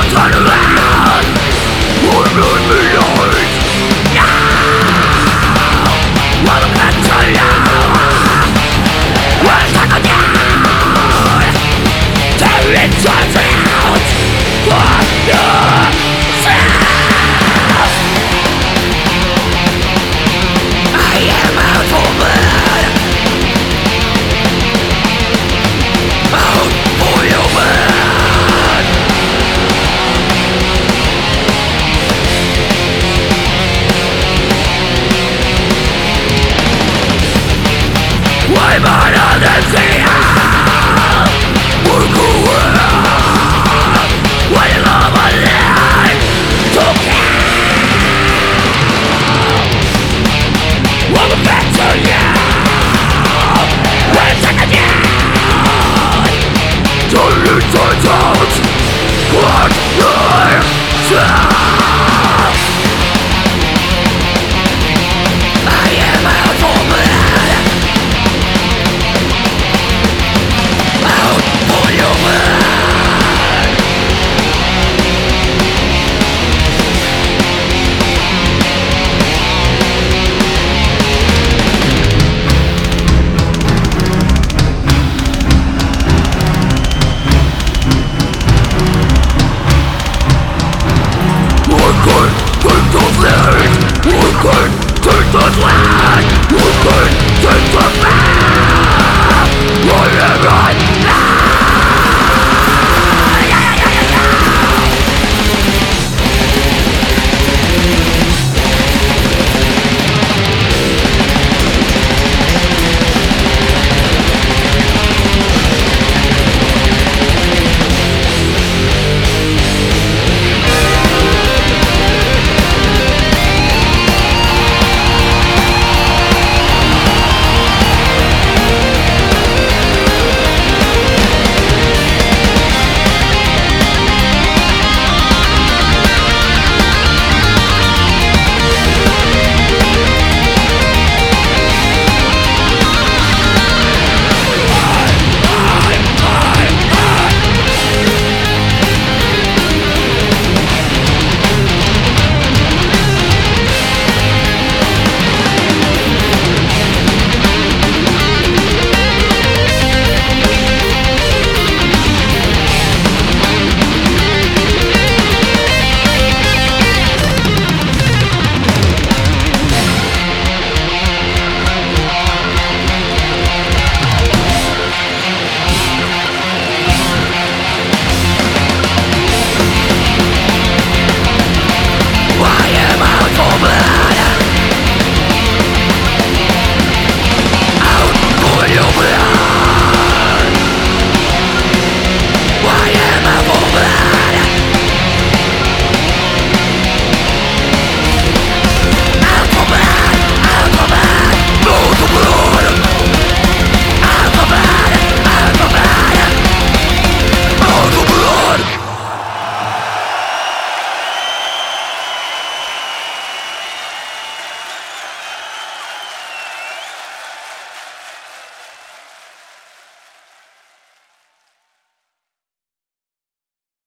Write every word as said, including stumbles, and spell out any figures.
turn around. We're not behind. Now, welcome back to you. We're stuck down. Tear it turns out for yourself. I am out for blood. Out for your blood. Why bother to see how we're cool? Why love a life to kill? Welcome back to you. We're taking you. Turn it turns out. What yourself. I am out for blood. Out for your blood. We're good, take the flag. We're good, take the flag. We're good, take the flag. I am right.